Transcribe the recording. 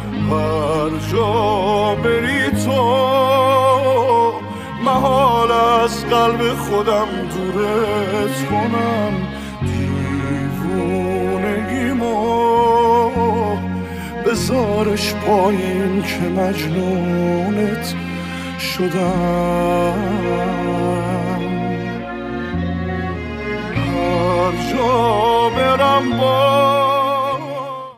هر جا بری تو محال از قلب خودم دورت کنم دیوونگیمو بذارش پایین که مجنونت شدم هر جا